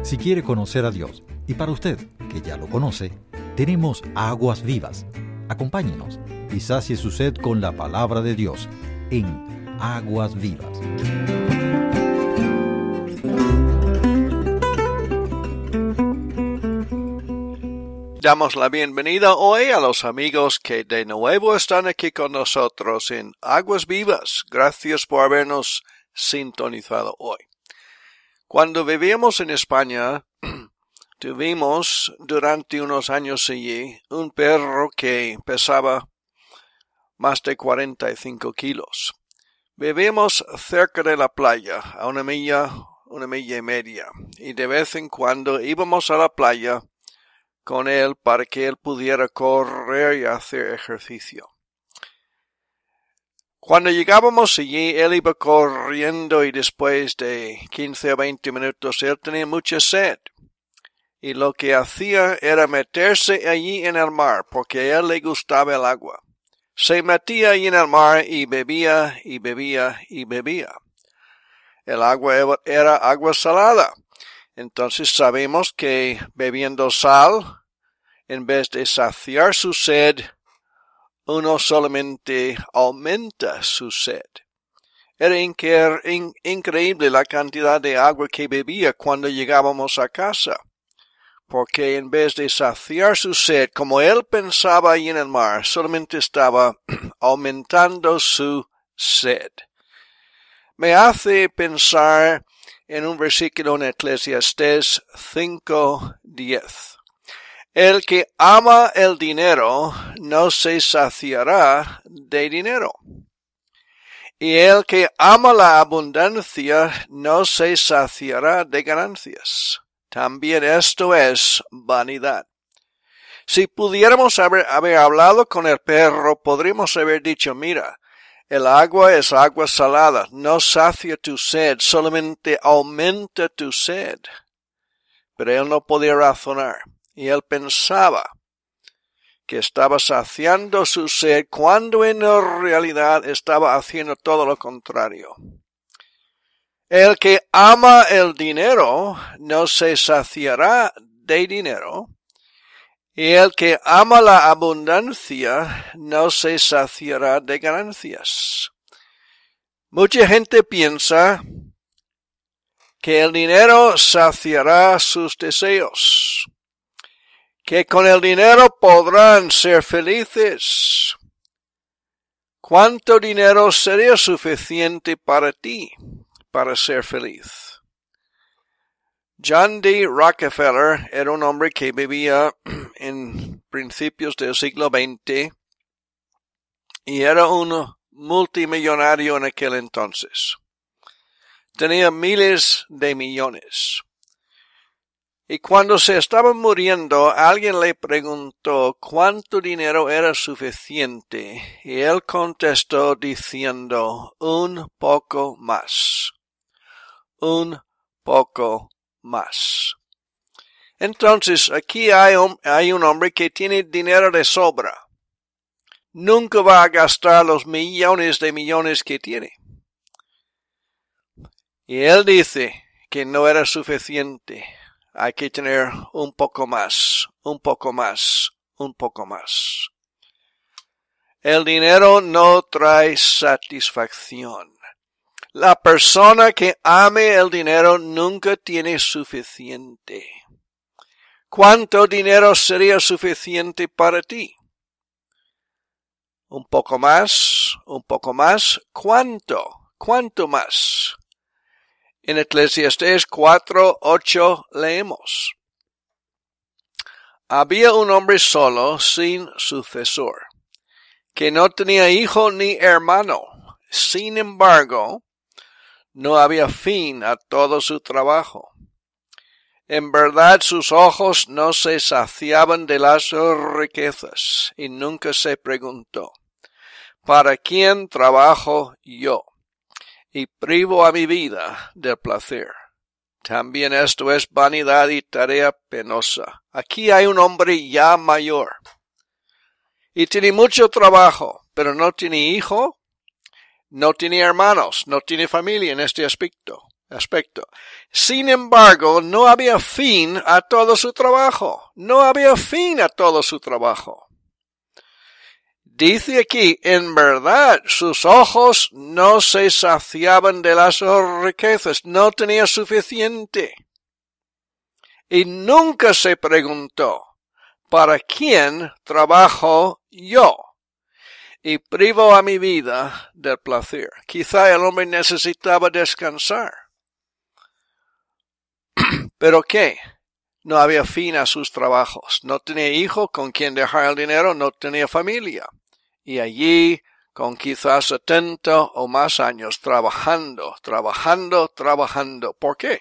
Si quiere conocer a Dios, y para usted, que ya lo conoce, tenemos aguas vivas. Acompáñenos y sacie su sed con la palabra de Dios en Aguas Vivas. Damos la bienvenida hoy a los amigos que de nuevo están aquí con nosotros en Aguas Vivas. Gracias por habernos sintonizado hoy. Cuando vivíamos en España, tuvimos durante unos años allí un perro que pesaba más de 45 kilos. Vivíamos cerca de la playa, a una milla y media, y de vez en cuando íbamos a la playa con él para que él pudiera correr y hacer ejercicio. Cuando llegábamos allí, él iba corriendo y después de 15 o 20 minutos él tenía mucha sed. Y lo que hacía era meterse allí en el mar, porque a él le gustaba el agua. Se metía allí en el mar y bebía, y bebía, y bebía. El agua era agua salada. Entonces sabemos que bebiendo sal, en vez de saciar su sed, uno solamente aumenta su sed. Era increíble la cantidad de agua que bebía cuando llegábamos a casa, porque en vez de saciar su sed, como él pensaba ahí en el mar, solamente estaba aumentando su sed. Me hace pensar en un versículo en Eclesiastés 5:10. El que ama el dinero no se saciará de dinero. Y el que ama la abundancia no se saciará de ganancias. También esto es vanidad. Si pudiéramos haber hablado con el perro, podríamos haber dicho, mira, el agua es agua salada, no sacia tu sed, solamente aumenta tu sed. Pero él no podía razonar. Y él pensaba que estaba saciando su sed cuando en realidad estaba haciendo todo lo contrario. El que ama el dinero no se saciará de dinero, y el que ama la abundancia no se saciará de ganancias. Mucha gente piensa que el dinero saciará sus deseos, que con el dinero podrán ser felices. ¿Cuánto dinero sería suficiente para ti para ser feliz? John D. Rockefeller era un hombre que vivía en principios del siglo XX y era un multimillonario en aquel entonces. Tenía miles de millones. Y cuando se estaba muriendo, alguien le preguntó cuánto dinero era suficiente, y él contestó diciendo, un poco más. Un poco más. Entonces, aquí hay un hombre que tiene dinero de sobra. Nunca va a gastar los millones de millones que tiene. Y él dice que no era suficiente. Hay que tener un poco más, un poco más, un poco más. El dinero no trae satisfacción. La persona que ame el dinero nunca tiene suficiente. ¿Cuánto dinero sería suficiente para ti? ¿Un poco más? ¿Un poco más? ¿Cuánto? ¿Cuánto más? En Eclesiastés 4:8 leemos. Había un hombre solo, sin sucesor, que no tenía hijo ni hermano. Sin embargo, no había fin a todo su trabajo. En verdad sus ojos no se saciaban de las riquezas, y nunca se preguntó, ¿para quién trabajo yo? Y privo a mi vida del placer. También esto es vanidad y tarea penosa. Aquí hay un hombre ya mayor. Y tiene mucho trabajo, pero no tiene hijo, no tiene hermanos, no tiene familia en este aspecto. aspecto. Sin embargo, no había fin a todo su trabajo. No había fin a todo su trabajo. Dice aquí, en verdad, sus ojos no se saciaban de las riquezas, no tenía suficiente. Y nunca se preguntó, ¿para quién trabajo yo? Y privo a mi vida del placer. Quizá el hombre necesitaba descansar. ¿Pero qué? No había fin a sus trabajos. No tenía hijo con quien dejar el dinero, no tenía familia. Y allí, con quizás 70 o más años, trabajando. ¿Por qué?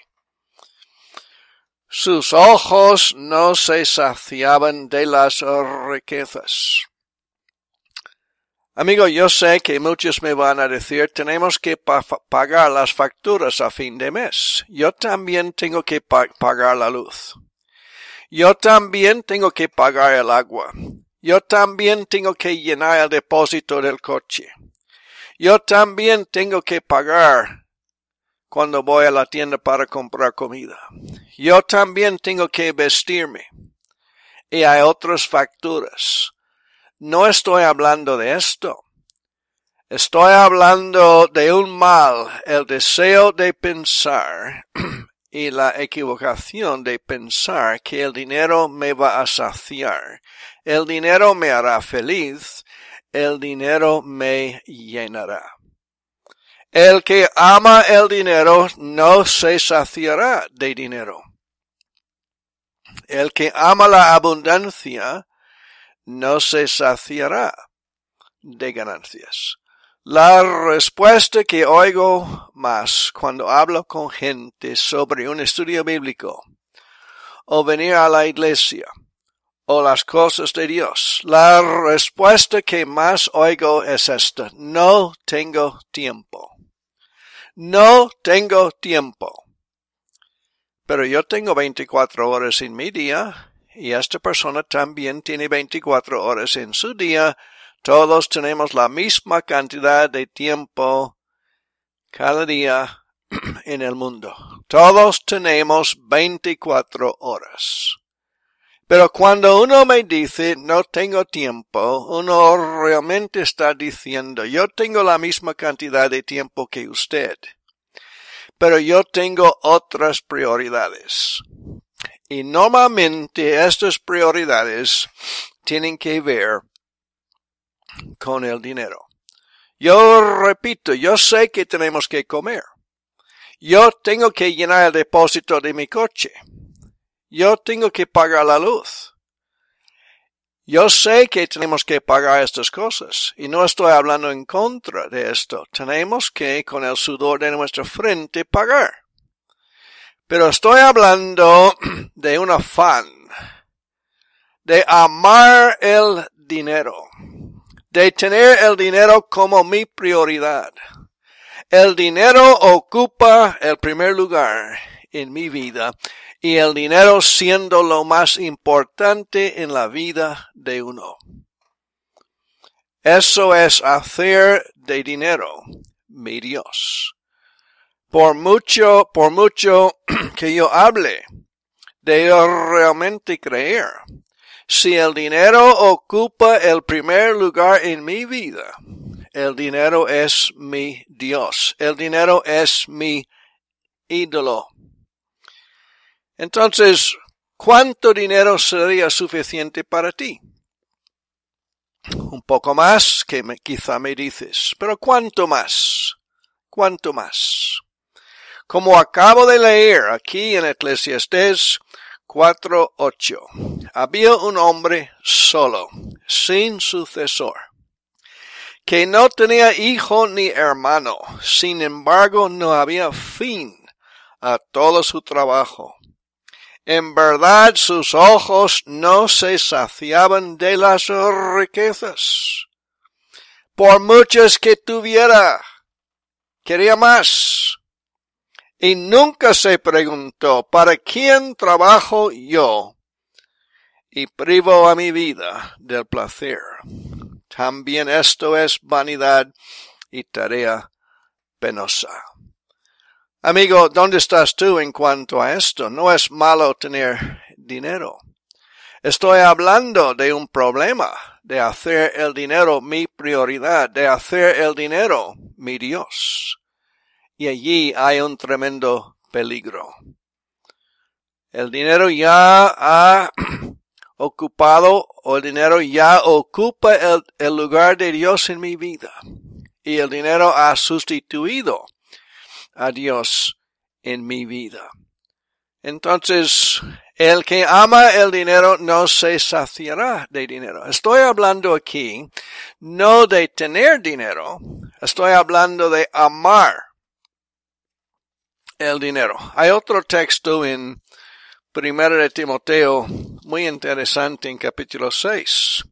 Sus ojos no se saciaban de las riquezas. Amigo, yo sé que muchos me van a decir, tenemos que pagar las facturas a fin de mes. Yo también tengo que pagar la luz. Yo también tengo que pagar el agua. Yo también tengo que llenar el depósito del coche. Yo también tengo que pagar cuando voy a la tienda para comprar comida. Yo también tengo que vestirme. Y hay otras facturas. No estoy hablando de esto. Estoy hablando de un mal, el deseo de pensar y la equivocación de pensar que el dinero me va a saciar. El dinero me hará feliz. El dinero me llenará. El que ama el dinero no se saciará de dinero. El que ama la abundancia no se saciará de ganancias. La respuesta que oigo más cuando hablo con gente sobre un estudio bíblico o venir a la iglesia o las cosas de Dios, la respuesta que más oigo es esta: no tengo tiempo. No tengo tiempo. Pero yo tengo 24 horas en mi día y esta persona también tiene 24 horas en su día. Todos tenemos la misma cantidad de tiempo cada día en el mundo. Todos tenemos 24 horas. Pero cuando uno me dice no tengo tiempo, uno realmente está diciendo yo tengo la misma cantidad de tiempo que usted, pero yo tengo otras prioridades. Y normalmente estas prioridades tienen que ver con el dinero. Yo repito, yo sé que tenemos que comer. Yo tengo que llenar el depósito de mi coche. Yo tengo que pagar la luz. Yo sé que tenemos que pagar estas cosas y no estoy hablando en contra de esto. Tenemos que, con el sudor de nuestra frente, pagar. Pero estoy hablando de un afán, de amar el dinero, de tener el dinero como mi prioridad. El dinero ocupa el primer lugar en mi vida y el dinero siendo lo más importante en la vida de uno. Eso es hacer de dinero mi Dios. Por mucho que yo hable de realmente creer, si el dinero ocupa el primer lugar en mi vida, el dinero es mi Dios. El dinero es mi ídolo. Entonces, ¿cuánto dinero sería suficiente para ti? Un poco más que quizá me dices, pero ¿cuánto más? ¿Cuánto más? Como acabo de leer aquí en Eclesiastés 4:8, había un hombre solo, sin sucesor, que no tenía hijo ni hermano. Sin embargo, no había fin a todo su trabajo. En verdad, sus ojos no se saciaban de las riquezas. Por muchas que tuviera, quería más. Y nunca se preguntó, ¿para quién trabajo yo? Y privo a mi vida del placer. También esto es vanidad y tarea penosa. Amigo, ¿dónde estás tú en cuanto a esto? No es malo tener dinero. Estoy hablando de un problema, de hacer el dinero mi prioridad, de hacer el dinero mi Dios. Y allí hay un tremendo peligro. El dinero ya ha ocupado, o el dinero ya ocupa el lugar de Dios en mi vida. Y el dinero ha sustituido a Dios en mi vida. Entonces, el que ama el dinero no se saciará de dinero. Estoy hablando aquí no de tener dinero, estoy hablando de amar el dinero. Hay otro texto en 1 de Timoteo muy interesante en capítulo 6.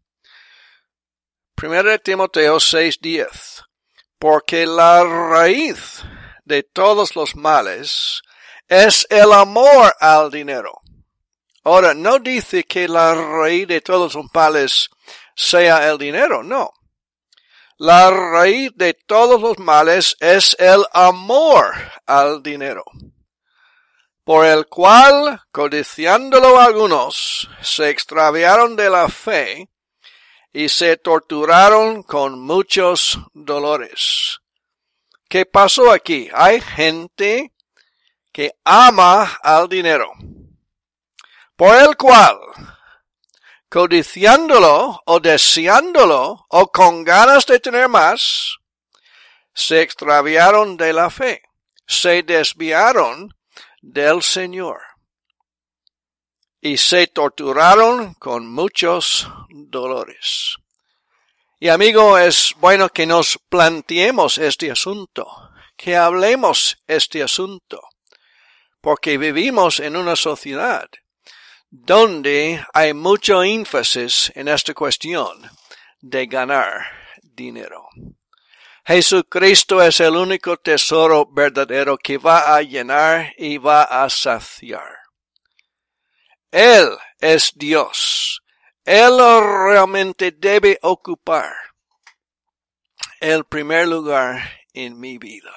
1 de Timoteo 6:10. Porque la raíz de todos los males es el amor al dinero. Ahora, no dice que la raíz de todos los males sea el dinero, no. La raíz de todos los males es el amor al dinero, por el cual, codiciándolo algunos, se extraviaron de la fe y se torturaron con muchos dolores. ¿Qué pasó aquí? Hay gente que ama al dinero, por el cual, codiciándolo o deseándolo o con ganas de tener más, se extraviaron de la fe, se desviaron del Señor y se torturaron con muchos dolores. Y amigo, es bueno que nos planteemos este asunto, que hablemos este asunto, porque vivimos en una sociedad donde hay mucho énfasis en esta cuestión de ganar dinero. Jesucristo es el único tesoro verdadero que va a llenar y va a saciar. Él es Dios. Él realmente debe ocupar el primer lugar en mi vida.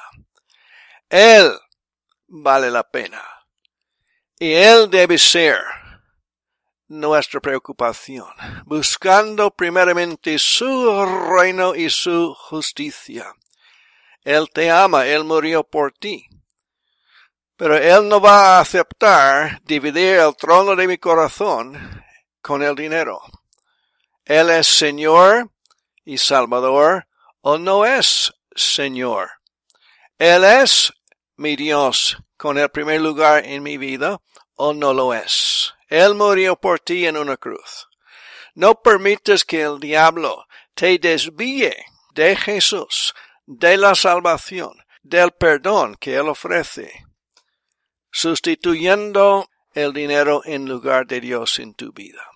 Él vale la pena. Y Él debe ser nuestra preocupación, buscando primeramente su reino y su justicia. Él te ama, Él murió por ti. Pero Él no va a aceptar dividir el trono de mi corazón con el dinero. Él es Señor y Salvador, o no es Señor. Él es mi Dios con el primer lugar en mi vida, o no lo es. Él murió por ti en una cruz. No permitas que el diablo te desvíe de Jesús, de la salvación, del perdón que Él ofrece, sustituyendo el dinero en lugar de Dios en tu vida.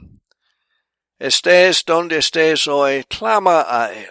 Estés donde estés hoy, clama a Él.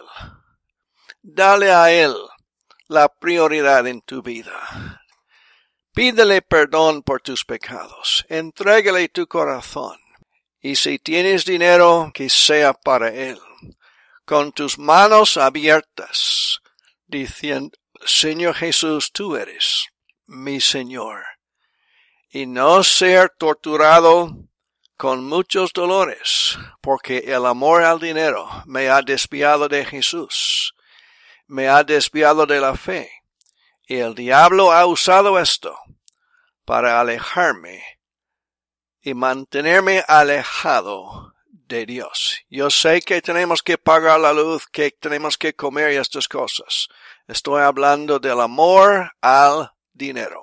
Dale a Él la prioridad en tu vida. Pídele perdón por tus pecados. Entrégale tu corazón. Y si tienes dinero, que sea para Él. Con tus manos abiertas, diciendo, Señor Jesús, tú eres mi Señor. Y no ser torturado con muchos dolores, porque el amor al dinero me ha desviado de Jesús. Me ha desviado de la fe. Y el diablo ha usado esto para alejarme y mantenerme alejado de Dios. Yo sé que tenemos que pagar la luz, que tenemos que comer y estas cosas. Estoy hablando del amor al dinero.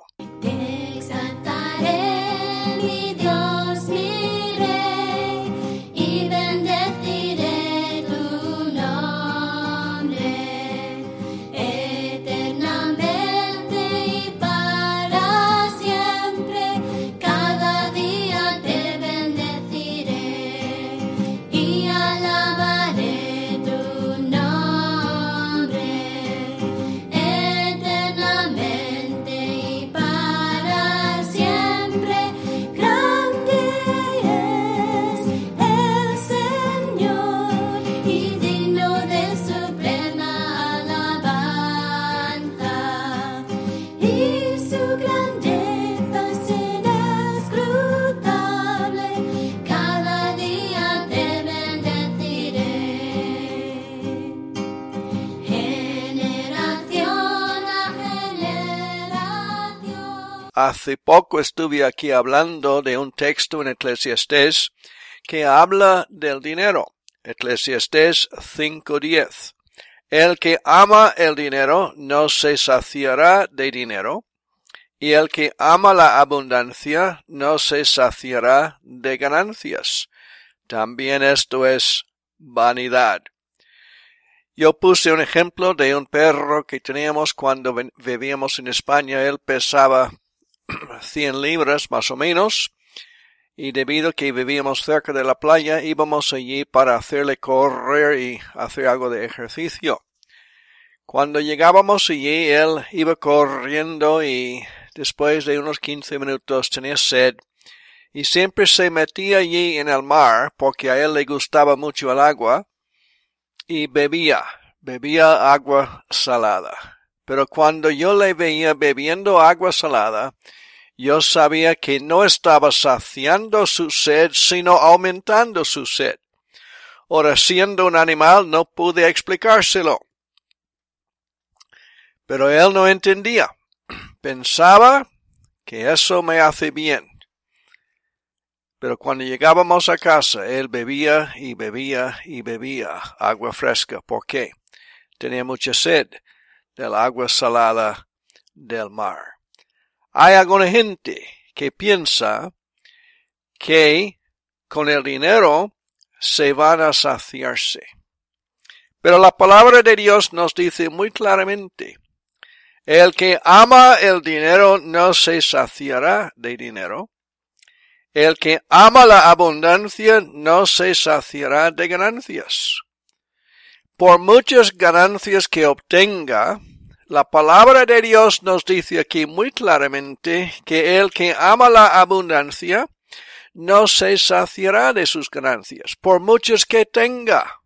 Eternamente y para Hace poco estuve aquí hablando de un texto en Eclesiastés que habla del dinero. Eclesiastés 5:10. El que ama el dinero no se saciará de dinero, y el que ama la abundancia no se saciará de ganancias. También esto es vanidad. Yo puse un ejemplo de un perro que teníamos cuando vivíamos en España. Él pesaba 100 libras más o menos, y debido a que vivíamos cerca de la playa, íbamos allí para hacerle correr y hacer algo de ejercicio. Cuando llegábamos allí, él iba corriendo y después de unos 15 minutos tenía sed, y siempre se metía allí en el mar porque a él le gustaba mucho el agua, y bebía agua salada. Pero cuando yo le veía bebiendo agua salada, yo sabía que no estaba saciando su sed, sino aumentando su sed. Ahora, siendo un animal, no pude explicárselo. Pero él no entendía. Pensaba que eso me hace bien. Pero cuando llegábamos a casa, él bebía y bebía y bebía agua fresca. ¿Por qué? Tenía mucha sed del agua salada del mar. Hay alguna gente que piensa que con el dinero se van a saciarse. Pero la palabra de Dios nos dice muy claramente, el que ama el dinero no se saciará de dinero. El que ama la abundancia no se saciará de ganancias. Por muchas ganancias que obtenga, la palabra de Dios nos dice aquí muy claramente que el que ama la abundancia no se saciará de sus ganancias, por muchas que tenga.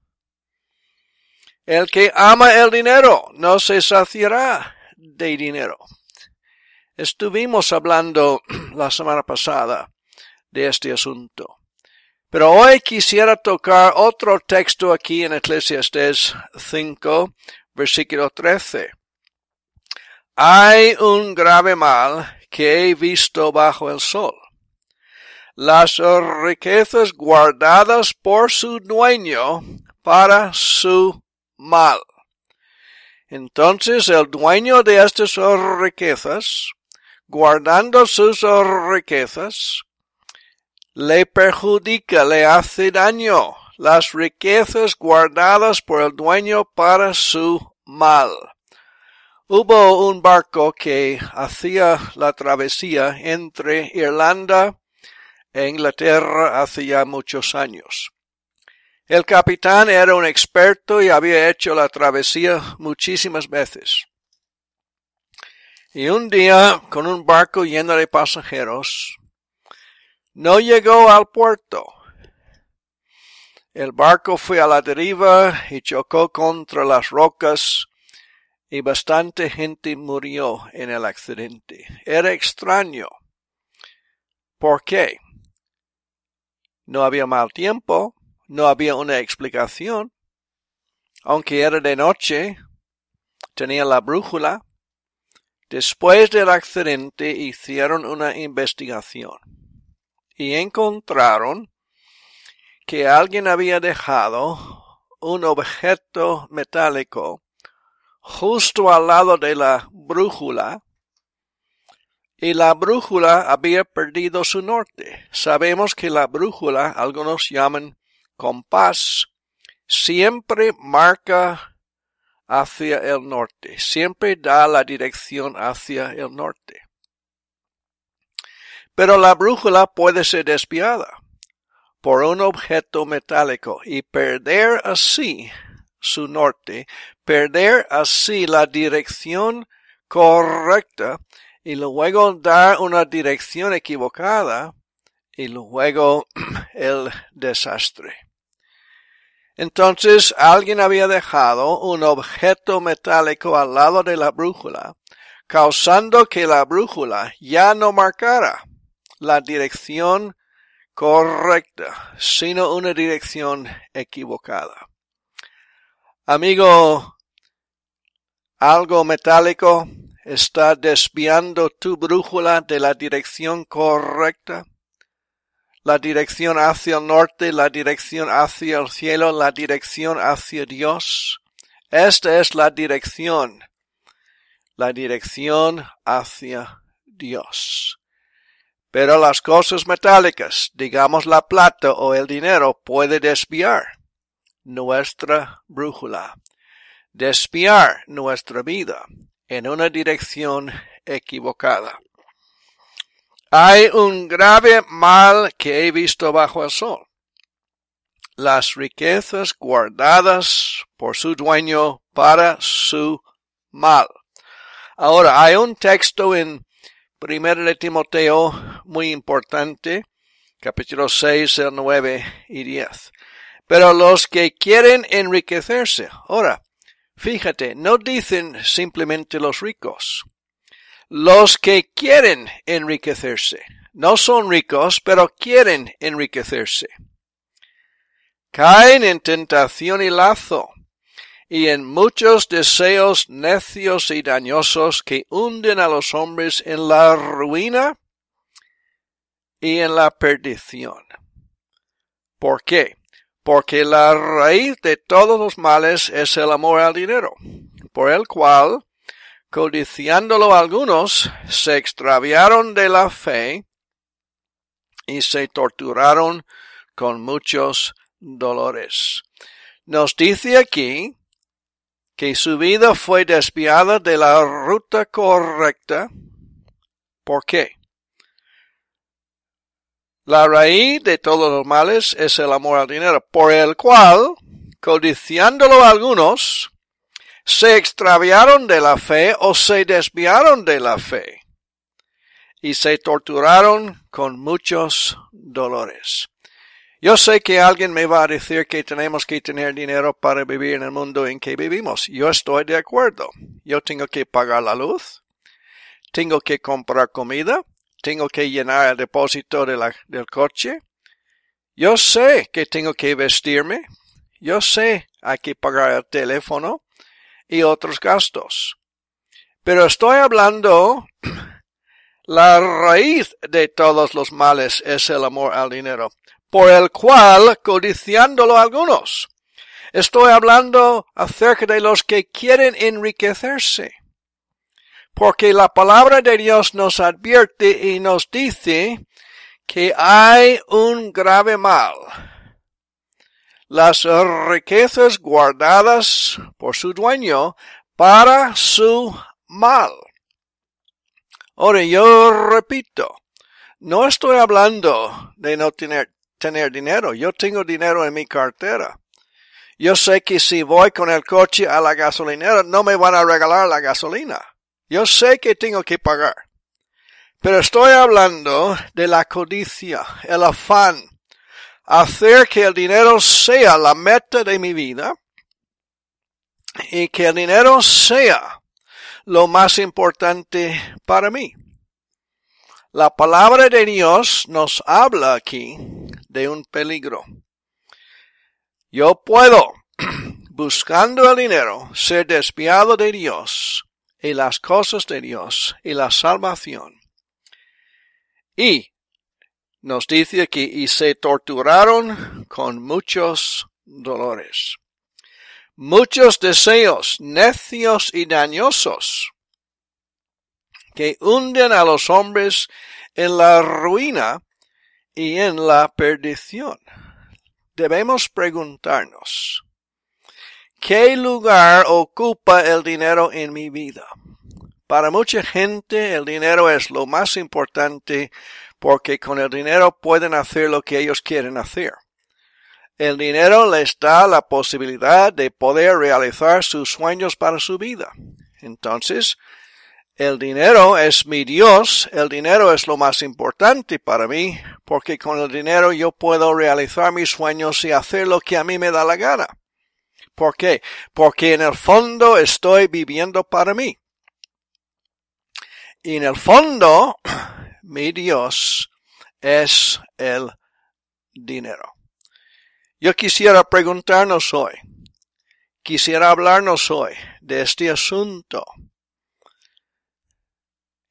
El que ama el dinero no se saciará de dinero. Estuvimos hablando la semana pasada de este asunto. Pero hoy quisiera tocar otro texto aquí en Eclesiastés 5, versículo 13. Hay un grave mal que he visto bajo el sol. Las riquezas guardadas por su dueño para su mal. Entonces el dueño de estas riquezas, guardando sus riquezas, le perjudica, le hace daño, las riquezas guardadas por el dueño para su mal. Hubo un barco que hacía la travesía entre Irlanda e Inglaterra hace ya muchos años. El capitán era un experto y había hecho la travesía muchísimas veces. Y un día, con un barco lleno de pasajeros, no llegó al puerto. El barco fue a la deriva y chocó contra las rocas y bastante gente murió en el accidente. Era extraño. ¿Por qué? No había mal tiempo, no había una explicación. Aunque era de noche, tenía la brújula. Después del accidente hicieron una investigación y encontraron que alguien había dejado un objeto metálico justo al lado de la brújula, y la brújula había perdido su norte. Sabemos que la brújula, algunos llaman compás, siempre marca hacia el norte, siempre da la dirección hacia el norte. Pero la brújula puede ser desviada por un objeto metálico y perder así su norte, perder así la dirección correcta y luego dar una dirección equivocada y luego el desastre. Entonces alguien había dejado un objeto metálico al lado de la brújula, causando que la brújula ya no marcara la dirección correcta, sino una dirección equivocada. Amigo, algo metálico está desviando tu brújula de la dirección correcta? La dirección hacia el norte, la dirección hacia el cielo, la dirección hacia Dios. Esta es la dirección hacia Dios. Pero las cosas metálicas, digamos la plata o el dinero, puede desviar nuestra brújula, desviar nuestra vida en una dirección equivocada. Hay un grave mal que he visto bajo el sol. Las riquezas guardadas por su dueño para su mal. Ahora, hay un texto en 1 de Timoteo muy importante, capítulo 6, el 9 y 10. Pero los que quieren enriquecerse, ahora, fíjate, no dicen simplemente los ricos. Los que quieren enriquecerse, no son ricos, pero quieren enriquecerse. Caen en tentación y lazo, y en muchos deseos necios y dañosos que hunden a los hombres en la ruina y en la perdición. ¿Por qué? Porque la raíz de todos los males es el amor al dinero, por el cual, codiciándolo algunos, se extraviaron de la fe y se torturaron con muchos dolores. Nos dice aquí que su vida fue desviada de la ruta correcta. ¿Por qué? La raíz de todos los males es el amor al dinero, por el cual, codiciándolo algunos, se extraviaron de la fe o se desviaron de la fe y se torturaron con muchos dolores. Yo sé que alguien me va a decir que tenemos que tener dinero para vivir en el mundo en que vivimos. Yo estoy de acuerdo. Yo tengo que pagar la luz, tengo que comprar comida, tengo que llenar el depósito del coche. Yo sé que tengo que vestirme. Yo sé hay que pagar el teléfono y otros gastos. Pero estoy hablando, la raíz de todos los males es el amor al dinero, por el cual codiciándolo algunos. Estoy hablando acerca de los que quieren enriquecerse. Porque la palabra de Dios nos advierte y nos dice que hay un grave mal. Las riquezas guardadas por su dueño para su mal. Ahora yo repito, no estoy hablando de no tener dinero. Yo tengo dinero en mi cartera. Yo sé que si voy con el coche a la gasolinera no me van a regalar la gasolina. Yo sé que tengo que pagar. Pero estoy hablando de la codicia, el afán, hacer que el dinero sea la meta de mi vida y que el dinero sea lo más importante para mí. La palabra de Dios nos habla aquí de un peligro. Yo puedo, buscando el dinero, ser desviado de Dios y las cosas de Dios y la salvación. Y nos dice aquí, y se torturaron con muchos dolores. Muchos deseos necios y dañosos que hunden a los hombres en la ruina y en la perdición. Debemos preguntarnos, ¿qué lugar ocupa el dinero en mi vida? Para mucha gente el dinero es lo más importante porque con el dinero pueden hacer lo que ellos quieren hacer. El dinero les da la posibilidad de poder realizar sus sueños para su vida. Entonces, el dinero es mi Dios, el dinero es lo más importante para mí, porque con el dinero yo puedo realizar mis sueños y hacer lo que a mí me da la gana. ¿Por qué? Porque en el fondo estoy viviendo para mí. Y en el fondo, mi Dios es el dinero. Yo quisiera preguntarnos hoy, quisiera hablarnos hoy de este asunto.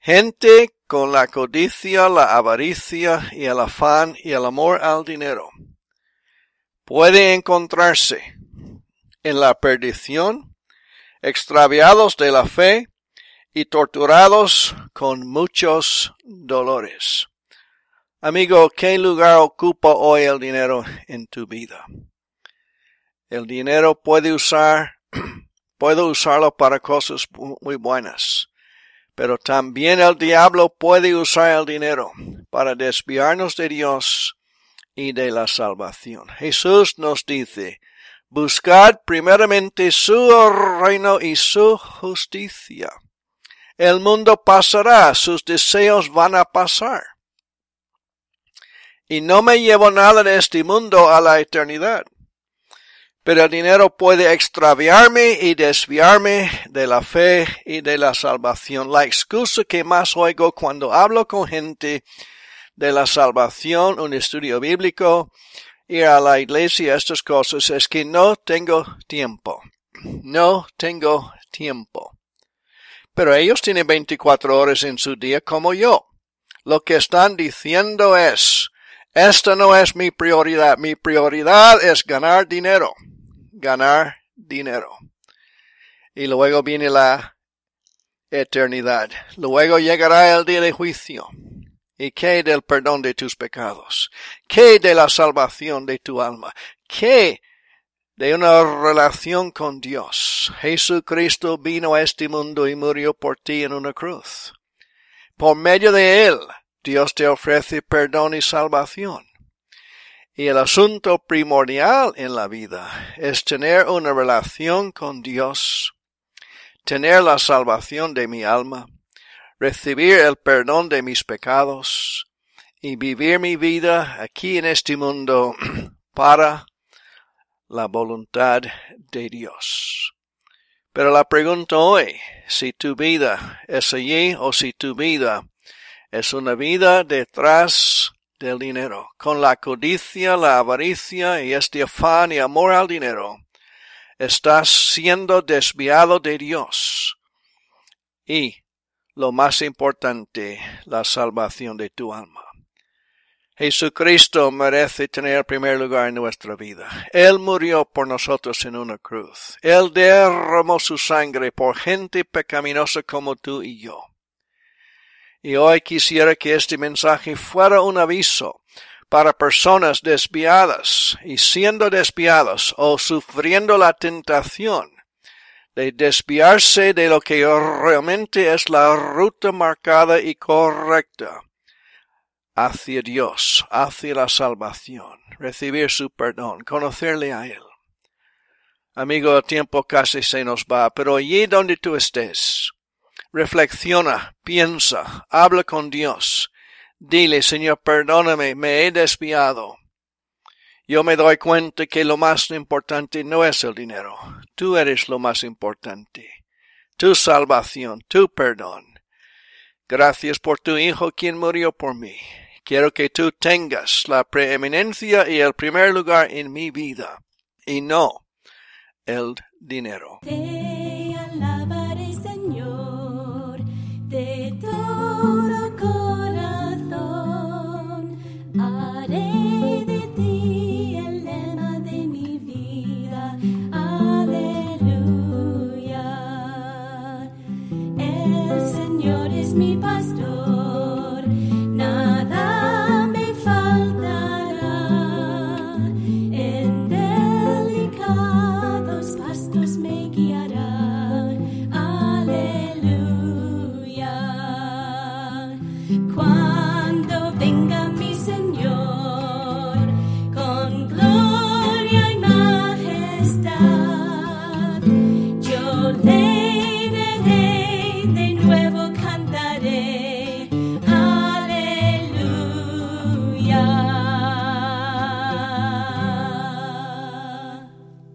Gente con la codicia, la avaricia y el afán y el amor al dinero puede encontrarse en la perdición, extraviados de la fe y torturados con muchos dolores. Amigo, ¿qué lugar ocupa hoy el dinero en tu vida? El dinero puedo usarlo para cosas muy buenas, pero también el diablo puede usar el dinero para desviarnos de Dios y de la salvación. Jesús nos dice, buscad primeramente su reino y su justicia. El mundo pasará, sus deseos van a pasar. Y no me llevo nada de este mundo a la eternidad. Pero el dinero puede extraviarme y desviarme de la fe y de la salvación. La excusa que más oigo cuando hablo con gente de la salvación, un estudio bíblico, ir a la iglesia, estas cosas, es que no tengo tiempo. No tengo tiempo. Pero ellos tienen 24 horas en su día como yo. Lo que están diciendo es, esta no es mi prioridad. Mi prioridad es ganar dinero. Ganar dinero. Y luego viene la eternidad. Luego llegará el día de juicio. ¿Y qué del perdón de tus pecados? ¿Qué de la salvación de tu alma? ¿Qué de una relación con Dios? Jesucristo vino a este mundo y murió por ti en una cruz. Por medio de Él, Dios te ofrece perdón y salvación. Y el asunto primordial en la vida es tener una relación con Dios, tener la salvación de mi alma, recibir el perdón de mis pecados y vivir mi vida aquí en este mundo para la voluntad de Dios. Pero la pregunta hoy, si tu vida es allí o si tu vida es una vida detrás del dinero, con la codicia, la avaricia y este afán y amor al dinero, estás siendo desviado de Dios y, lo más importante, la salvación de tu alma. Jesucristo merece tener primer lugar en nuestra vida. Él murió por nosotros en una cruz. Él derramó su sangre por gente pecaminosa como tú y yo. Y hoy quisiera que este mensaje fuera un aviso para personas desviadas y siendo desviadas o sufriendo la tentación de desviarse de lo que realmente es la ruta marcada y correcta hacia Dios, hacia la salvación, recibir su perdón, conocerle a Él. Amigo, el tiempo casi se nos va, pero allí donde tú estés, reflexiona, piensa, habla con Dios. Dile, Señor, perdóname, me he desviado. Yo me doy cuenta que lo más importante no es el dinero. Tú eres lo más importante. Tu salvación, tu perdón. Gracias por tu Hijo quien murió por mí. Quiero que tú tengas la preeminencia y el primer lugar en mi vida, y no el dinero. Te alabaré, Señor, de todo corazón. Haré de ti el lema de mi vida. Aleluya. El Señor es mi pastor. Nada me faltará. En delicados pastos me guiará. Aleluya. Cuando venga mi Señor con gloria y majestad.